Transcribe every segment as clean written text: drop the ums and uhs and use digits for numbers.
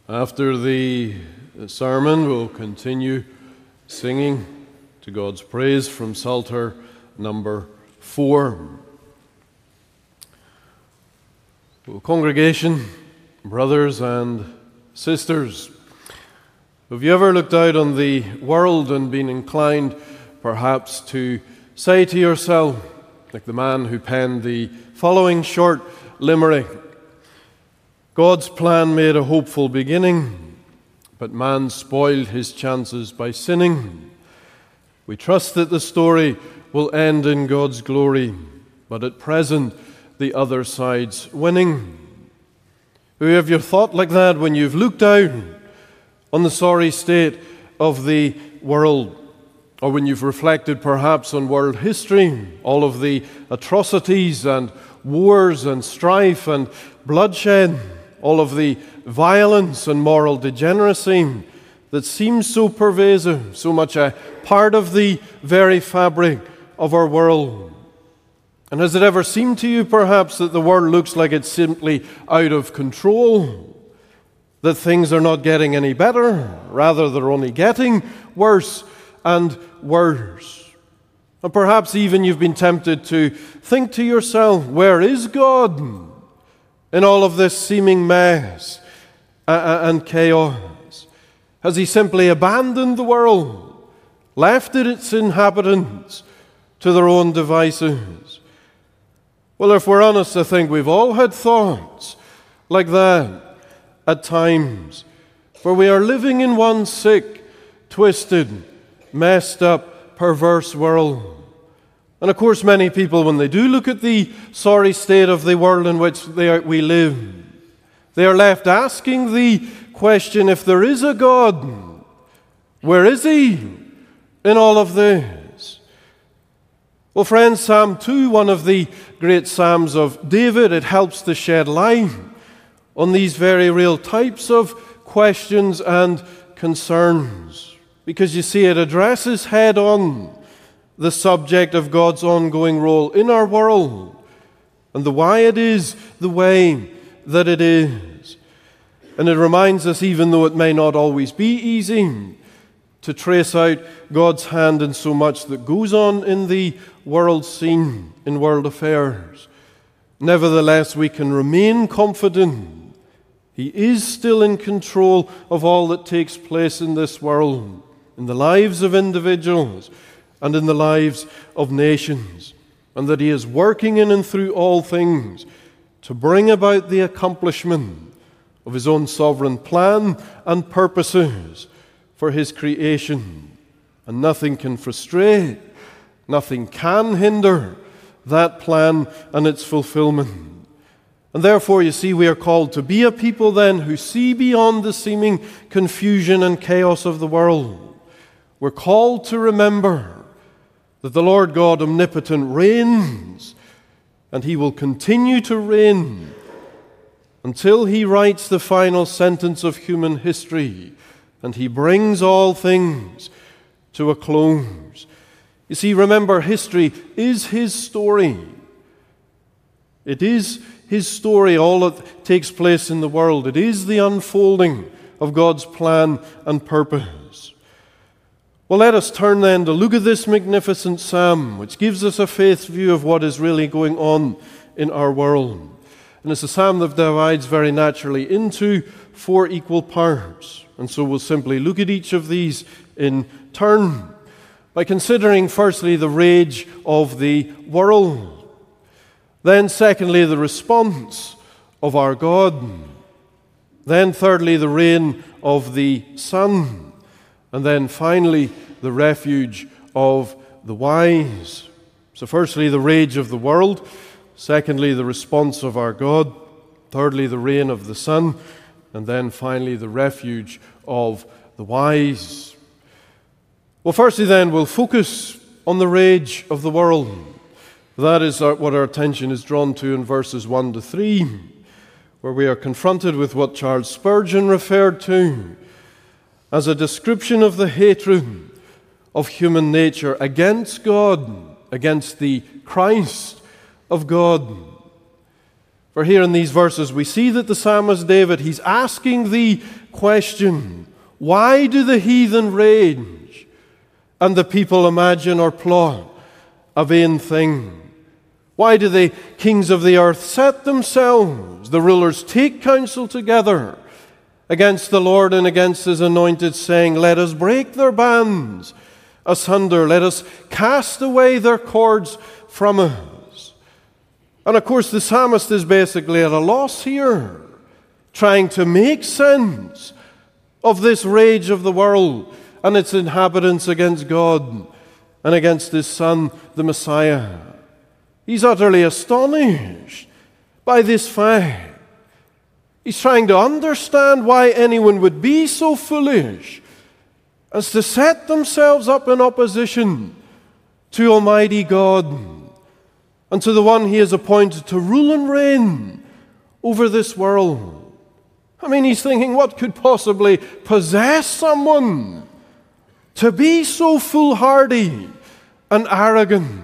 After the sermon, we'll continue singing to God's praise from Psalter number 4. Well, congregation, brothers and sisters, have you ever looked out on the world and been inclined perhaps to say to yourself, like the man who penned the following short limerick, God's plan made a hopeful beginning, but man spoiled his chances by sinning. We trust that the story will end in God's glory, but at present the other side's winning. Have you thought like that when you've looked out on the sorry state of the world, or when you've reflected perhaps on world history, all of the atrocities and wars and strife and bloodshed, all of the violence and moral degeneracy that seems so pervasive, so much a part of the very fabric of our world? And has it ever seemed to you perhaps that the world looks like it's simply out of control? That things are not getting any better, rather they're only getting worse and worse. And perhaps even you've been tempted to think to yourself, where is God in all of this seeming mess and chaos? Has he simply abandoned the world, left it its inhabitants to their own devices? Well, if we're honest, I think we've all had thoughts like that at times, where we are living in one sick, twisted, messed up, perverse world. And of course, many people, when they do look at the sorry state of the world in which we live, they are left asking the question, if there is a God, where is he in all of this? Well, friends, Psalm 2, one of the great Psalms of David, it helps to shed light on these very real types of questions and concerns. Because you see, it addresses head on the subject of God's ongoing role in our world and the why it is the way that it is. And it reminds us, even though it may not always be easy, to trace out God's hand in so much that goes on in the world scene, in world affairs. Nevertheless, we can remain confident he is still in control of all that takes place in this world, in the lives of individuals and in the lives of nations, and that he is working in and through all things to bring about the accomplishment of his own sovereign plan and purposes for his creation. And nothing can frustrate, nothing can hinder that plan and its fulfillment. And therefore, you see, we are called to be a people then who see beyond the seeming confusion and chaos of the world. We're called to remember that the Lord God omnipotent reigns, and he will continue to reign until he writes the final sentence of human history and he brings all things to a close. You see, remember, history is his story. It is his story, all that takes place in the world. It is the unfolding of God's plan and purpose. Well, let us turn then to look at this magnificent psalm, which gives us a faith view of what is really going on in our world. And it's a psalm that divides very naturally into 4 equal parts. And so we'll simply look at each of these in turn by considering firstly the rage of the world. Then secondly, the response of our God. Then thirdly, the reign of the Son. And then finally, the refuge of the wise. So firstly, the rage of the world. Secondly, the response of our God. Thirdly, the reign of the Son. And then finally, the refuge of the wise. Well, firstly then, we'll focus on the rage of the world. That is what our attention is drawn to in verses 1 to 3, where we are confronted with what Charles Spurgeon referred to as a description of the hatred of human nature against God, against the Christ of God. For here in these verses we see that the psalmist David, he's asking the question, why do the heathen rage and the people imagine or plot a vain thing? Why do the kings of the earth set themselves, the rulers take counsel together against the Lord and against his anointed, saying, let us break their bands asunder, let us cast away their cords from us. And of course the psalmist is basically at a loss here, trying to make sense of this rage of the world and its inhabitants against God and against his Son, the Messiah. He's utterly astonished by this fact. He's trying to understand why anyone would be so foolish as to set themselves up in opposition to Almighty God and to the one he has appointed to rule and reign over this world. I mean, he's thinking, what could possibly possess someone to be so foolhardy and arrogant?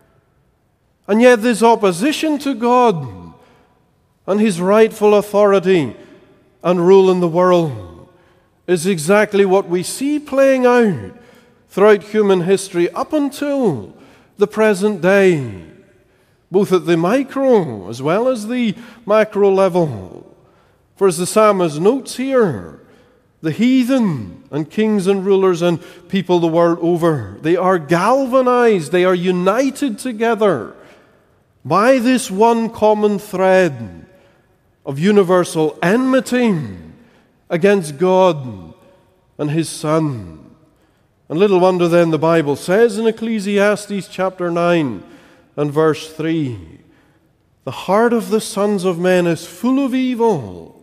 And yet this opposition to God and his rightful authority and rule in the world is exactly what we see playing out throughout human history up until the present day, both at the micro as well as the macro level. For as the psalmist notes here, the heathen and kings and rulers and people the world over, they are galvanized, they are united together by this one common thread of universal enmity against God and his Son. And little wonder then the Bible says in Ecclesiastes chapter 9 and verse 3, the heart of the sons of men is full of evil,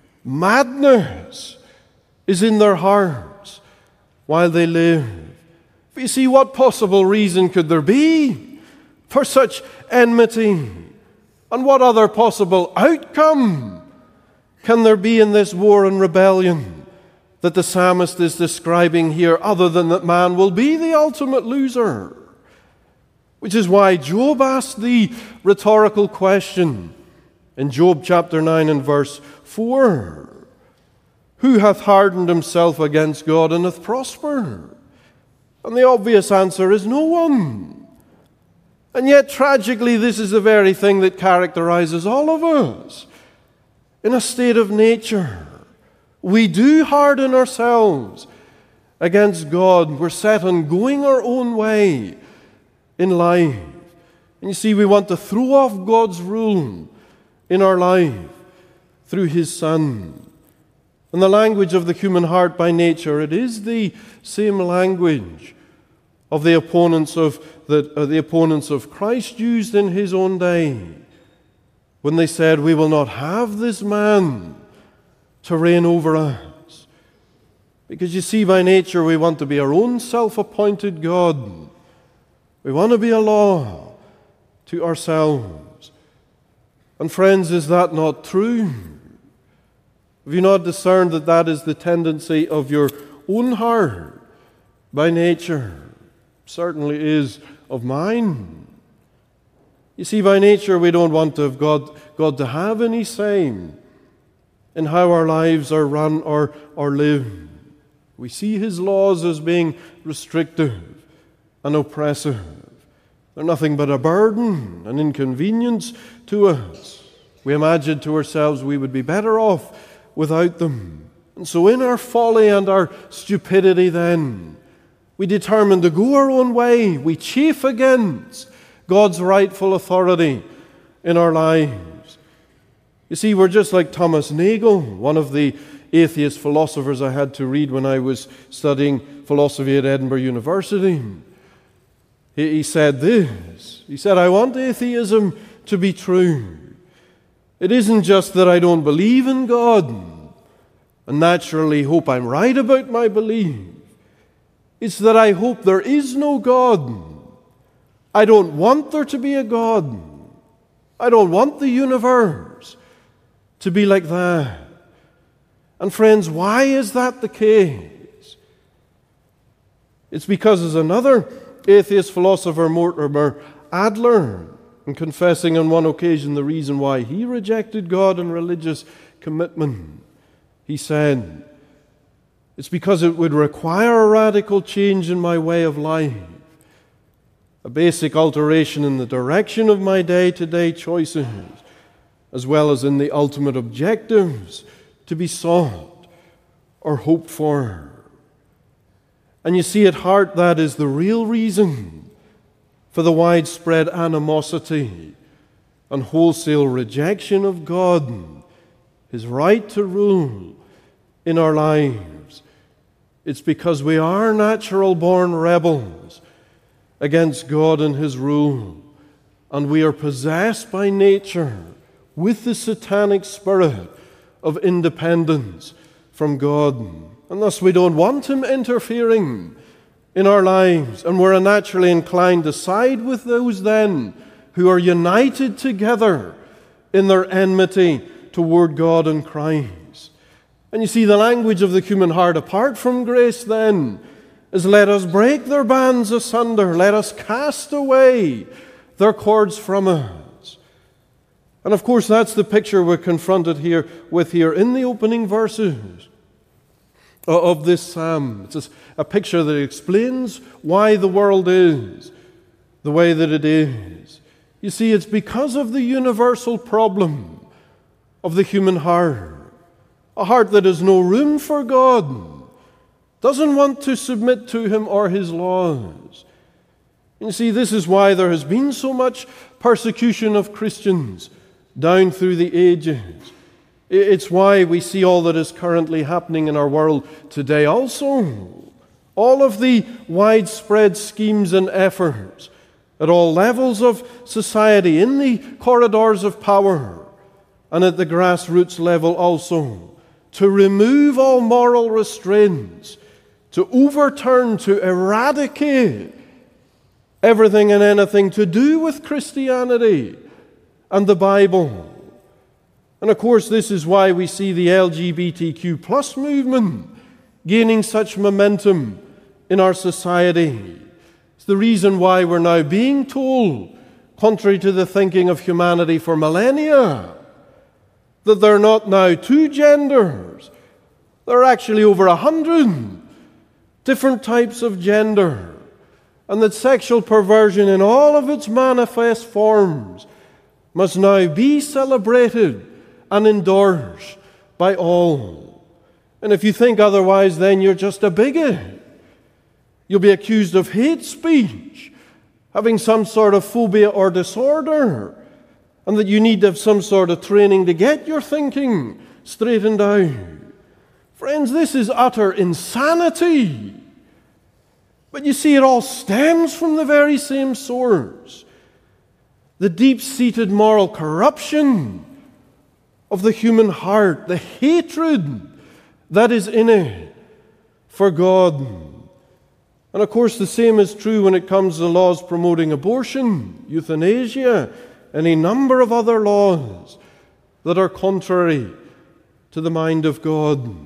madness is in their hearts while they live. You see, what possible reason could there be for such enmity? And what other possible outcome can there be in this war and rebellion that the psalmist is describing here, other than that man will be the ultimate loser? Which is why Job asked the rhetorical question in Job chapter 9 and verse 4. Who hath hardened himself against God and hath prospered? And the obvious answer is no one. And yet, tragically, this is the very thing that characterizes all of us. In a state of nature, we do harden ourselves against God. We're set on going our own way in life. And you see, we want to throw off God's rule in our life through his Son. And the language of the human heart by nature, it is the same language of the opponents of Christ used in his own day, when they said, we will not have this man to reign over us. Because you see, by nature we want to be our own self-appointed God. We want to be a law to ourselves. And friends, is that not true? Have you not discerned that that is the tendency of your own heart by nature? Certainly is of mine. You see, by nature we don't want to have God to have any say in how our lives are run or lived. We see his laws as being restrictive and oppressive. They're nothing but a burden, an inconvenience to us. We imagine to ourselves we would be better off without them. And so in our folly and our stupidity then, we determine to go our own way. We chafe against God's rightful authority in our lives. You see, we're just like Thomas Nagel, one of the atheist philosophers I had to read when I was studying philosophy at Edinburgh University. He said this. He said, I want atheism to be true. It isn't just that I don't believe in God and naturally hope I'm right about my belief. It's that I hope there is no God. I don't want there to be a God. I don't want the universe to be like that. And friends, why is that the case? It's because, as another atheist philosopher, Mortimer Adler, in confessing on one occasion the reason why he rejected God and religious commitment, he said, It's because it would require a radical change in my way of life, a basic alteration in the direction of my day-to-day choices, as well as in the ultimate objectives to be sought or hoped for. And you see, at heart, that is the real reason for the widespread animosity and wholesale rejection of God, His right to rule in our lives. It's because we are natural-born rebels against God and His rule, and we are possessed by nature with the satanic spirit of independence from God. And thus we don't want Him interfering in our lives, and we're naturally inclined to side with those then who are united together in their enmity toward God and Christ. And you see, the language of the human heart apart from grace then is, let us break their bands asunder, let us cast away their cords from us. And of course that's the picture we're confronted with here in the opening verses of this psalm. It's a picture that explains why the world is the way that it is. You see, it's because of the universal problem of the human heart. A heart that has no room for God, doesn't want to submit to Him or His laws. You see, this is why there has been so much persecution of Christians down through the ages. It's why we see all that is currently happening in our world today also. All of the widespread schemes and efforts at all levels of society, in the corridors of power, and at the grassroots level also, to remove all moral restraints, to overturn, to eradicate everything and anything to do with Christianity and the Bible. And of course, this is why we see the LGBTQ plus movement gaining such momentum in our society. It's the reason why we're now being told, contrary to the thinking of humanity for millennia, that there are not now two genders. There are actually over 100 different types of gender, and that sexual perversion in all of its manifest forms must now be celebrated and endorsed by all. And if you think otherwise, then you're just a bigot. You'll be accused of hate speech, having some sort of phobia or disorder, and that you need to have some sort of training to get your thinking straightened out. Friends, this is utter insanity. But you see, it all stems from the very same source. The deep-seated moral corruption of the human heart, the hatred that is in it for God. And of course, the same is true when it comes to laws promoting abortion, euthanasia, and a number of other laws that are contrary to the mind of God.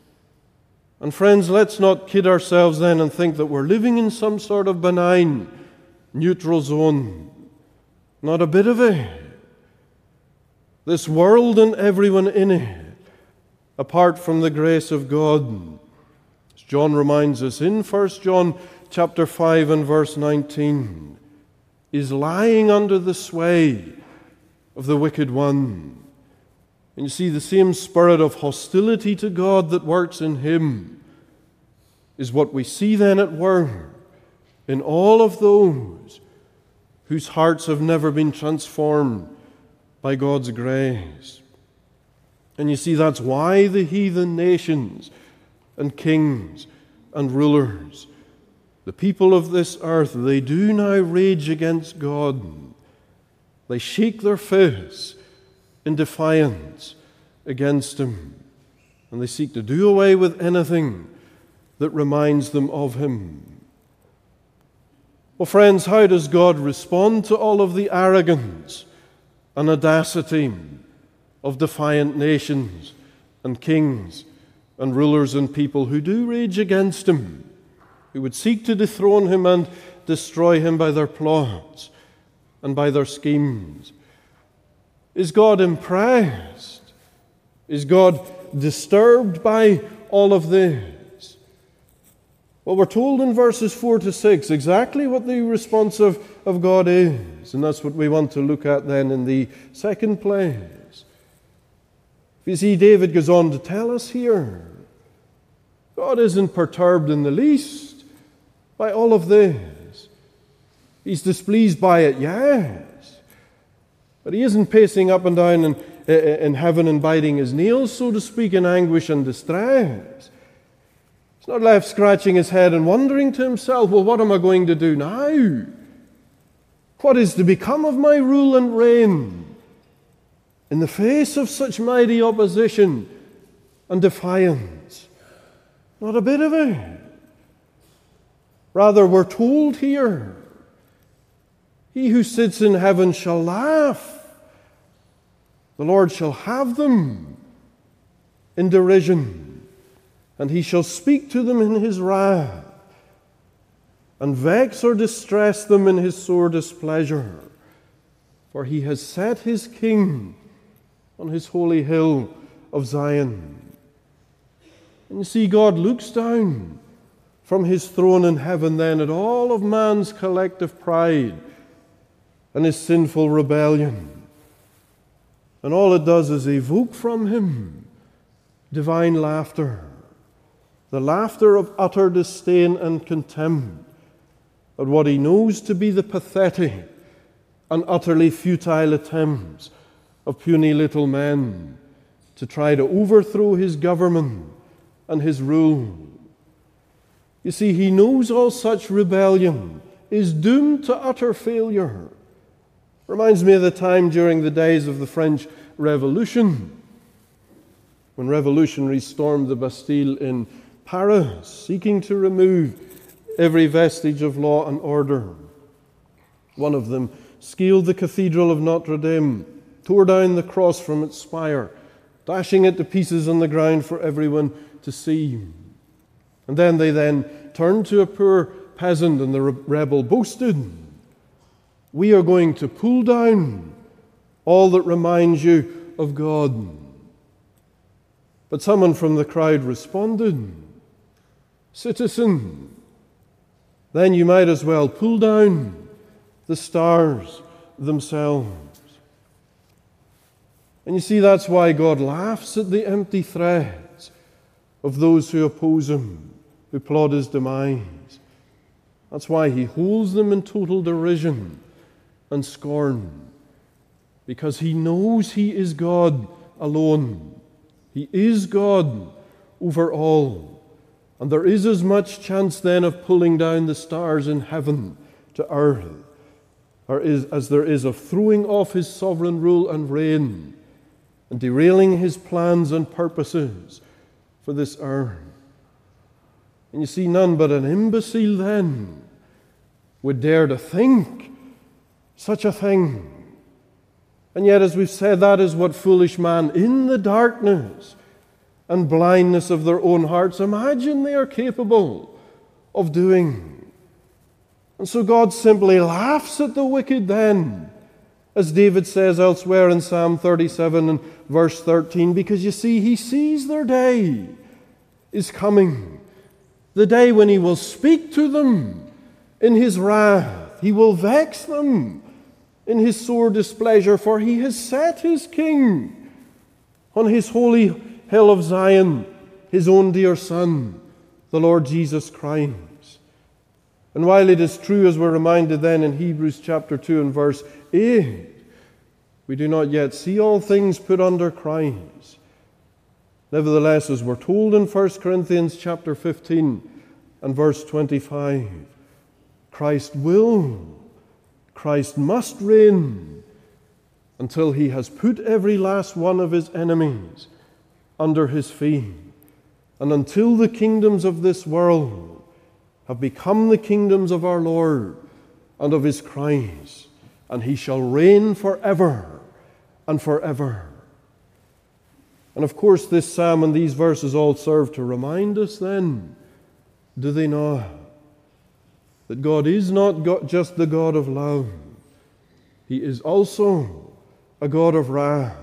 And friends, let's not kid ourselves then and think that we're living in some sort of benign, neutral zone. Not a bit of it. This world and everyone in it, apart from the grace of God, as John reminds us in 1 John chapter 5 and verse 19, is lying under the sway of the wicked one. And you see, the same spirit of hostility to God that works in him is what we see then at work in all of those whose hearts have never been transformed by God's grace. And you see, that's why the heathen nations and kings and rulers, the people of this earth, they do now rage against God. They shake their fists in defiance against Him, and they seek to do away with anything that reminds them of Him. Well, friends, how does God respond to all of the arrogance and audacity of defiant nations and kings and rulers and people who do rage against Him, who would seek to dethrone Him and destroy Him by their plots and by their schemes? Is God impressed? Is God disturbed by all of this? Well, we're told in verses 4 to 6 exactly what the response of God is. And that's what we want to look at then in the second place. You see, David goes on to tell us here, God isn't perturbed in the least by all of this. He's displeased by it, yes. But he isn't pacing up and down in heaven and biting his nails, so to speak, in anguish and distress. He's not left scratching his head and wondering to himself, well, what am I going to do now? What is to become of my rule and reign in the face of such mighty opposition and defiance? Not a bit of it. Rather, we're told here, he who sits in heaven shall laugh. The Lord shall have them in derision, and he shall speak to them in his wrath, and vex or distress them in his sore displeasure. For he has set his king on his holy hill of Zion. And you see, God looks down from his throne in heaven then at all of man's collective pride and his sinful rebellion. And all it does is evoke from him divine laughter, the laughter of utter disdain and contempt at what he knows to be the pathetic and utterly futile attempts of puny little men to try to overthrow his government and his rule. You see, he knows all such rebellion is doomed to utter failure. Reminds me of the time during the days of the French Revolution, when revolutionaries stormed the Bastille in Paris, seeking to remove every vestige of law and order. One of them scaled the Cathedral of Notre Dame, tore down the cross from its spire, dashing it to pieces on the ground for everyone to see. And then they turned to a poor peasant, and the rebel boasted, "We are going to pull down all that reminds you of God." But someone from the crowd responded, "Citizen, then you might as well pull down the stars themselves." And you see, that's why God laughs at the empty threats of those who oppose him, who plot his demise. That's why he holds them in total derision and scorn, because he knows he is God alone. He is God over all. And there is as much chance then of pulling down the stars in heaven to earth as there is of throwing off his sovereign rule and reign and derailing his plans and purposes for this earth. And you see, none but an imbecile then would dare to think such a thing. And yet, as we've said, that is what foolish man in the darkness and blindness of their own hearts imagine they are capable of doing. And so God simply laughs at the wicked then, as David says elsewhere in Psalm 37 and verse 13, because you see, he sees their day is coming, the day when he will speak to them in his wrath. He will vex them in his sore displeasure, for he has set his king on his holy hill of Zion, his own dear Son, the Lord Jesus Christ. And while it is true, as we're reminded then in Hebrews chapter 2 and verse 8, we do not yet see all things put under Christ. Nevertheless, as we're told in 1 Corinthians chapter 15 and verse 25, Christ must reign until he has put every last one of his enemies under his feet, and until the kingdoms of this world have become the kingdoms of our Lord and of his Christ, and he shall reign forever and forever. And of course, this psalm and these verses all serve to remind us then, do they not, that God is not just the God of love. He is also a God of wrath,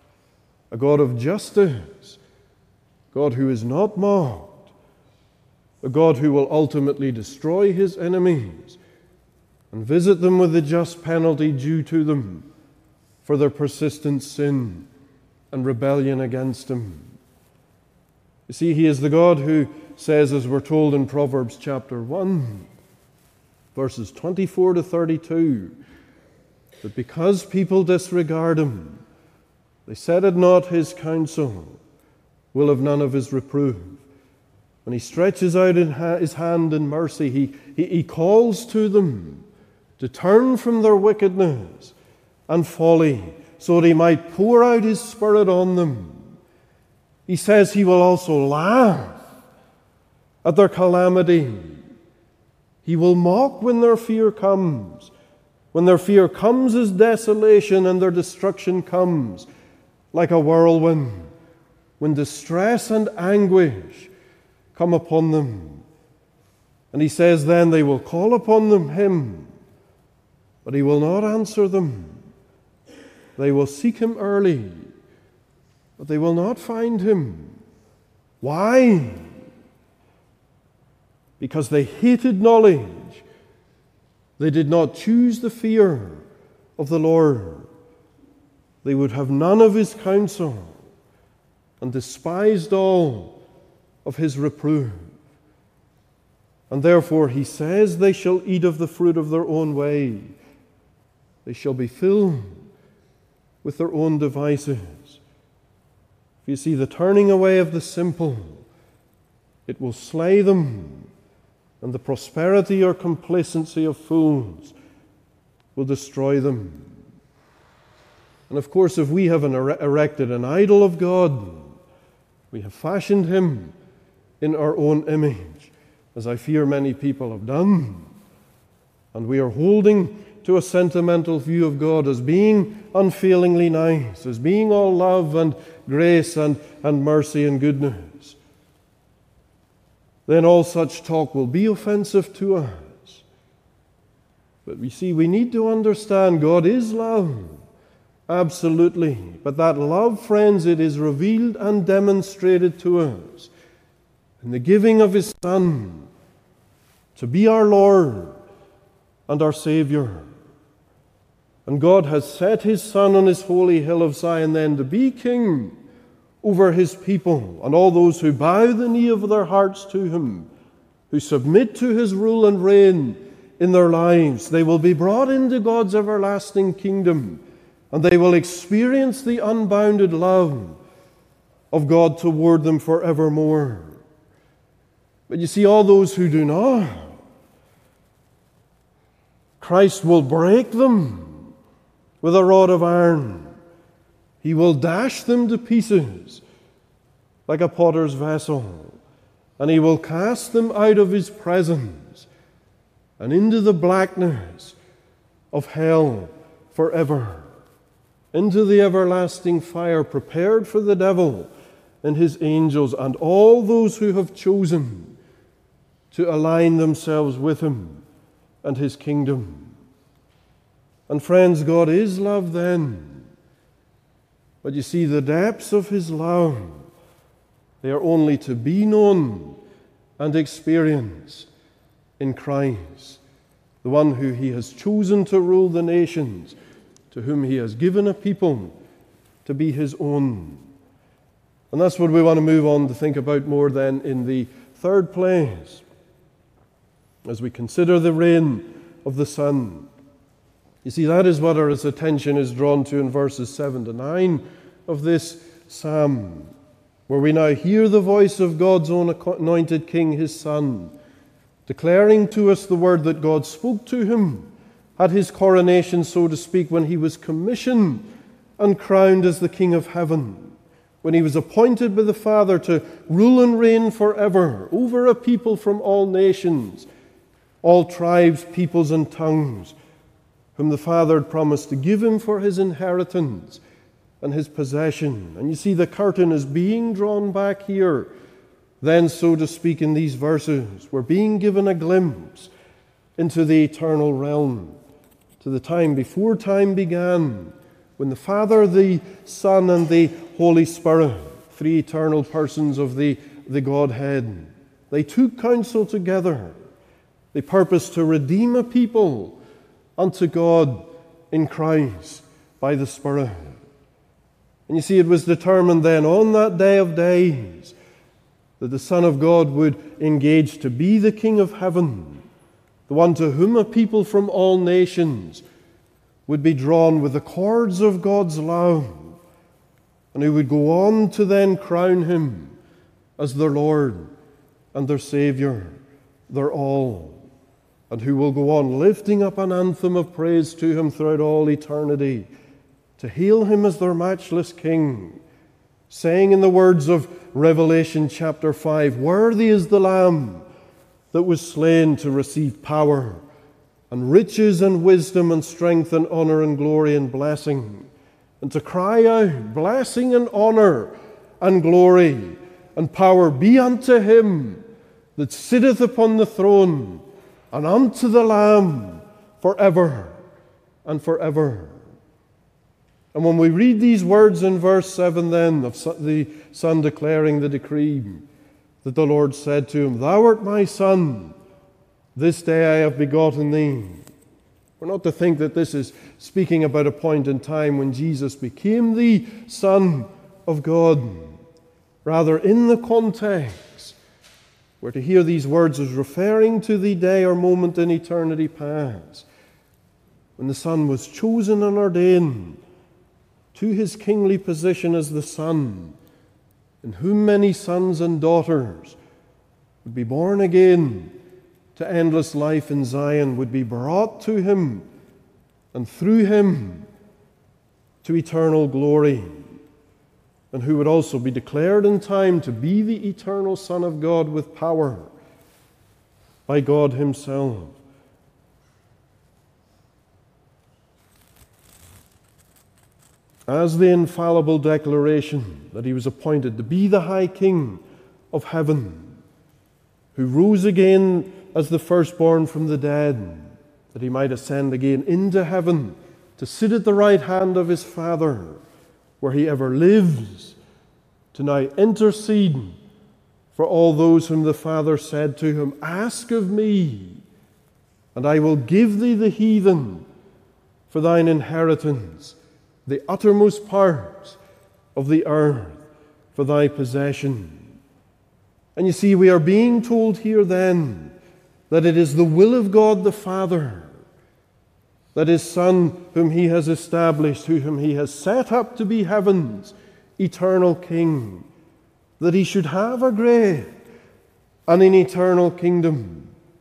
a God of justice, God who is not mocked, a God who will ultimately destroy his enemies and visit them with the just penalty due to them for their persistent sin and rebellion against him. You see, he is the God who says, as we're told in Proverbs chapter 1, verses 24 to 32, that because people disregard him, they set at naught his counsel, will have none of his reproof. When he stretches out his hand in mercy, he calls to them to turn from their wickedness and folly, so that he might pour out his Spirit on them. He says he will also laugh at their calamity. He will mock when their fear comes. When their fear comes as desolation and their destruction comes like a whirlwind. When distress and anguish come upon them. And he says then they will call upon him, but he will not answer them. They will seek him early, but they will not find him. Why? Because they hated knowledge. They did not choose the fear of the Lord. They would have none of his counsel and despised all of his reproof. And therefore he says they shall eat of the fruit of their own way. They shall be filled with their own devices. If you see the turning away of the simple, it will slay them, and the prosperity or complacency of fools will destroy them. And of course, if we have erected an idol of God, we have fashioned him in our own image, as I fear many people have done, and we are holding to a sentimental view of God as being unfailingly nice, as being all love and grace and mercy and goodness, then all such talk will be offensive to us. But we see, we need to understand God is love, absolutely. But that love, friends, it is revealed and demonstrated to us in the giving of his Son to be our Lord and our Savior. And God has set his Son on his holy hill of Zion then to be king over his people and all those who bow the knee of their hearts to him, who submit to his rule and reign in their lives. They will be brought into God's everlasting kingdom, and they will experience the unbounded love of God toward them forevermore. But you see, all those who do not, Christ will break them with a rod of iron. He will dash them to pieces like a potter's vessel, and he will cast them out of his presence and into the blackness of hell forever, into the everlasting fire prepared for the devil and his angels and all those who have chosen to align themselves with him and his kingdom. And friends, God is love then. But you see, the depths of his love, they are only to be known and experienced in Christ, the one who he has chosen to rule the nations, to whom he has given a people to be his own. And that's what we want to move on to think about more then in the third place, as we consider the reign of the Son. You see, that is what our attention is drawn to in verses 7 to 9 of this psalm, where we now hear the voice of God's own anointed King, his Son, declaring to us the word that God spoke to him at his coronation, so to speak, when he was commissioned and crowned as the King of heaven, when he was appointed by the Father to rule and reign forever over a people from all nations, all tribes, peoples, and tongues, whom the Father had promised to give him for his inheritance and his possession. And you see, the curtain is being drawn back here. Then, so to speak, in these verses, we're being given a glimpse into the eternal realm, to the time before time began, when the Father, the Son, and the Holy Spirit, three eternal persons of the Godhead, they took counsel together. They purposed to redeem a people unto God in Christ by the Spirit. And you see, it was determined then on that day of days that the Son of God would engage to be the King of heaven, the one to whom a people from all nations would be drawn with the cords of God's love, and who would go on to then crown him as their Lord and their Savior, their all, and who will go on lifting up an anthem of praise to him throughout all eternity, to hail him as their matchless King, saying in the words of Revelation chapter 5, "Worthy is the Lamb that was slain to receive power and riches and wisdom and strength and honor and glory and blessing, and to cry out, blessing and honor and glory and power be unto him that sitteth upon the throne and unto the Lamb forever and forever." And when we read these words in verse 7 then of the Son declaring the decree that the Lord said to him, "Thou art my Son, this day I have begotten thee." We're not to think that this is speaking about a point in time when Jesus became the Son of God. Rather, in the context, we're to hear these words as referring to the day or moment in eternity past when the Son was chosen and ordained to his kingly position as the Son, in whom many sons and daughters would be born again to endless life in Zion, would be brought to him, and through him to eternal glory, and who would also be declared in time to be the eternal Son of God with power by God himself. As the infallible declaration that he was appointed to be the High King of heaven, who rose again as the firstborn from the dead, that he might ascend again into heaven to sit at the right hand of his Father, where he ever lives, to now intercede for all those whom the Father said to him, "Ask of me, and I will give thee the heathen for thine inheritance, the uttermost parts of the earth for thy possession." And you see, we are being told here then that it is the will of God the Father that his Son, whom he has established, whom he has set up to be heaven's eternal King, that he should have a great and an eternal kingdom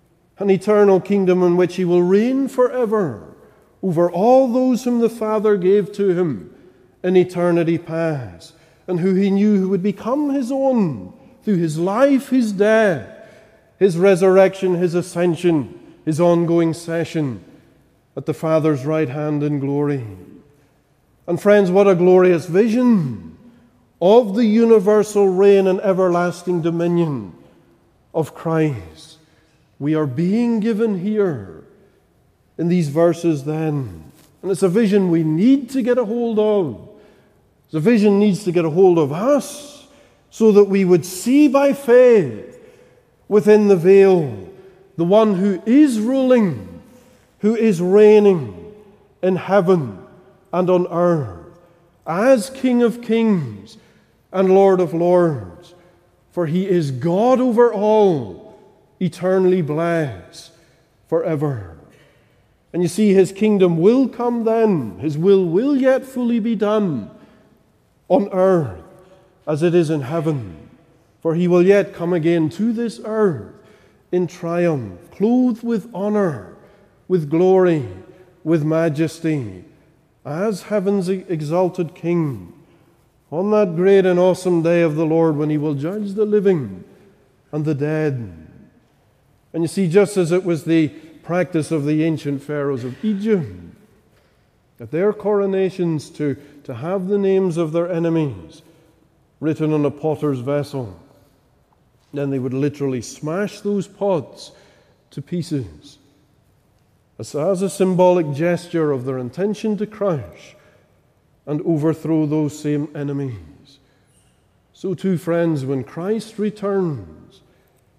in which he will reign forever over all those whom the Father gave to him in eternity past, and who he knew who would become his own through his life, his death, his resurrection, his ascension, his ongoing session at the Father's right hand in glory. And friends, what a glorious vision of the universal reign and everlasting dominion of Christ we are being given here in these verses then. And it's a vision we need to get a hold of. The vision needs to get a hold of us so that we would see by faith within the veil the one who is ruling, who is reigning in heaven and on earth as King of kings and Lord of lords. For he is God over all, eternally blessed forever. And you see, his kingdom will come then. His will yet fully be done on earth as it is in heaven. For he will yet come again to this earth in triumph, clothed with honor, with glory, with majesty, as heaven's exalted King, on that great and awesome day of the Lord when he will judge the living and the dead. And you see, just as it was the practice of the ancient pharaohs of Egypt, at their coronations to have the names of their enemies written on a potter's vessel, then they would literally smash those pots to pieces as a symbolic gesture of their intention to crush and overthrow those same enemies. So too, friends, when Christ returns,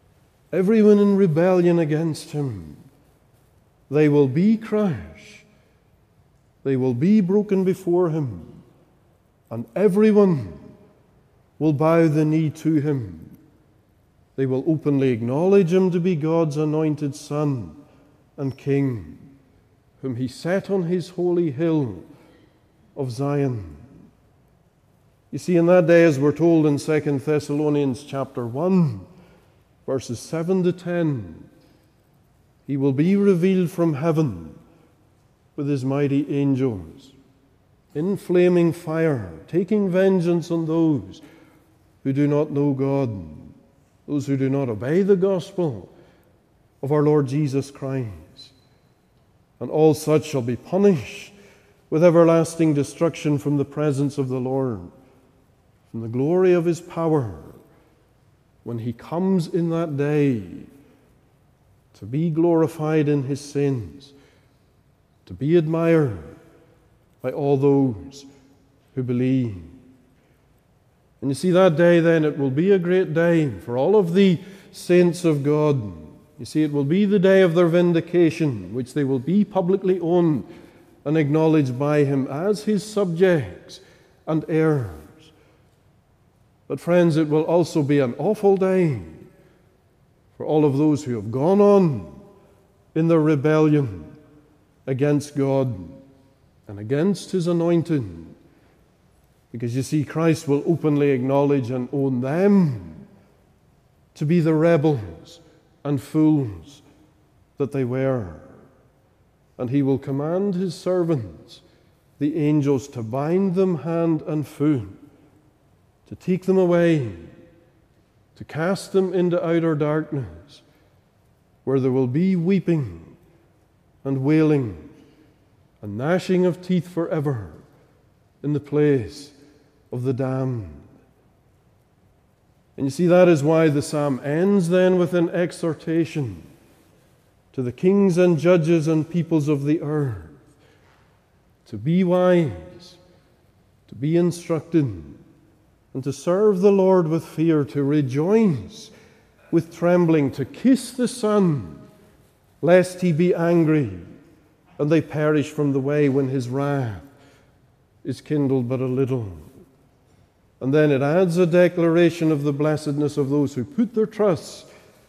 everyone in rebellion against him, they will be crushed. They will be broken before him, and everyone will bow the knee to him. They will openly acknowledge him to be God's anointed Son and King, whom he set on his holy hill of Zion. You see, in that day, as we're told in 2 Thessalonians chapter 1, verses 7 to 10, he will be revealed from heaven with his mighty angels, in flaming fire, taking vengeance on those who do not know God, those who do not obey the gospel of our Lord Jesus Christ. And all such shall be punished with everlasting destruction from the presence of the Lord, from the glory of his power, when he comes in that day to be glorified in his saints, to be admired by all those who believe. And you see, that day then, it will be a great day for all of the saints of God. You see, it will be the day of their vindication, which they will be publicly owned and acknowledged by him as his subjects and heirs. But friends, it will also be an awful day for all of those who have gone on in their rebellion against God and against his anointed. Because you see, Christ will openly acknowledge and own them to be the rebels and fools that they were. And he will command his servants, the angels, to bind them hand and foot, to take them away, to cast them into outer darkness, where there will be weeping and wailing and gnashing of teeth forever in the place of the damned. And you see, that is why the psalm ends then with an exhortation to the kings and judges and peoples of the earth to be wise, to be instructed, and to serve the Lord with fear, to rejoice with trembling, to kiss the Son, lest he be angry and they perish from the way when his wrath is kindled but a little. And then it adds a declaration of the blessedness of those who put their trust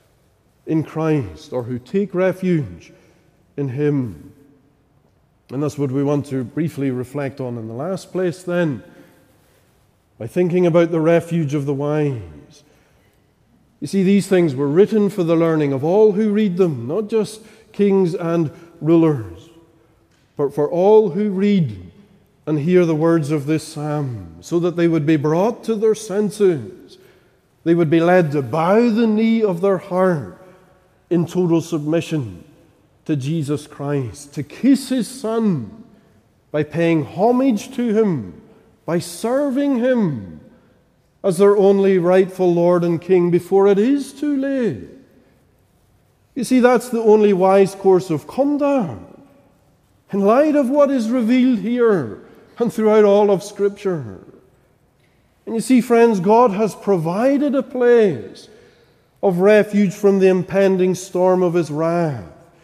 in Christ, or who take refuge in him. And that's what we want to briefly reflect on in the last place then, by thinking about the refuge of the wise. You see, these things were written for the learning of all who read them, not just kings and rulers, but for all who read and hear the words of this psalm, so that they would be brought to their senses. They would be led to bow the knee of their heart in total submission to Jesus Christ, to kiss his Son by paying homage to him, by serving him as their only rightful Lord and King before it is too late. You see, that's the only wise course of conduct in light of what is revealed here and throughout all of Scripture. And you see, friends, God has provided a place of refuge from the impending storm of his wrath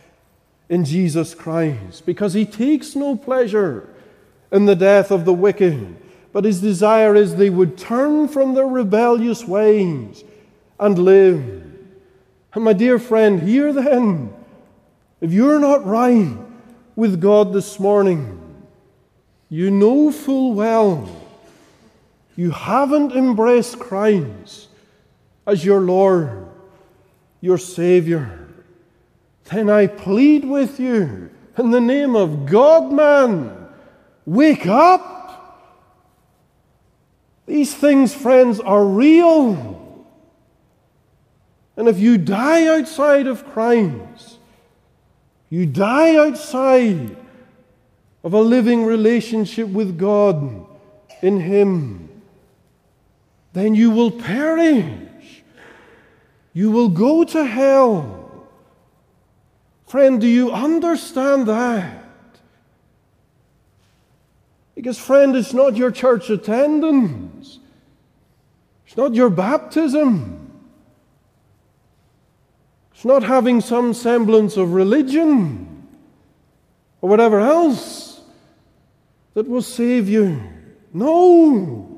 in Jesus Christ, because he takes no pleasure in the death of the wicked, but his desire is they would turn from their rebellious ways and live. And my dear friend, here then, if you're not right with God this morning, you know full well you haven't embraced Christ as your Lord, your Savior. Then I plead with you, in the name of God, man, wake up. These things, friends, are real. And if you die outside of Christ, you die outside of a living relationship with God in him, then you will perish. You will go to hell. Friend, do you understand that? Because, friend, it's not your church attendance. It's not your baptism. It's not having some semblance of religion or whatever else that will save you. No.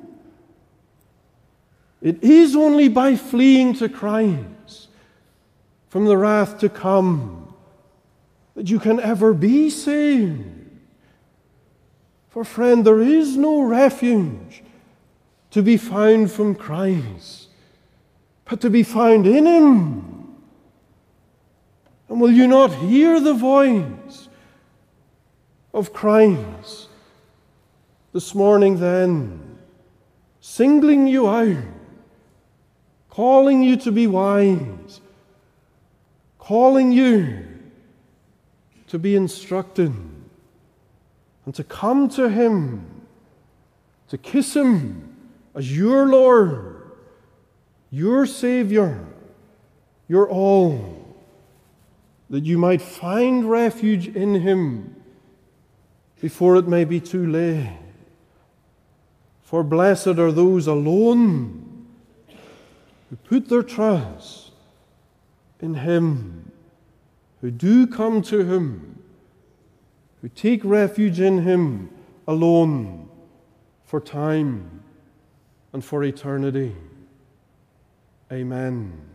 It is only by fleeing to Christ from the wrath to come that you can ever be saved. For friend, there is no refuge to be found from Christ, but to be found in Him. And will you not hear the voice of Christ this morning then, singling you out, calling you to be wise, calling you to be instructed, and to come to Him, to kiss Him as your Lord, your Savior, your all, that you might find refuge in Him before it may be too late. For blessed are those alone who put their trust in Him, who do come to Him, who take refuge in Him alone for time and for eternity. Amen.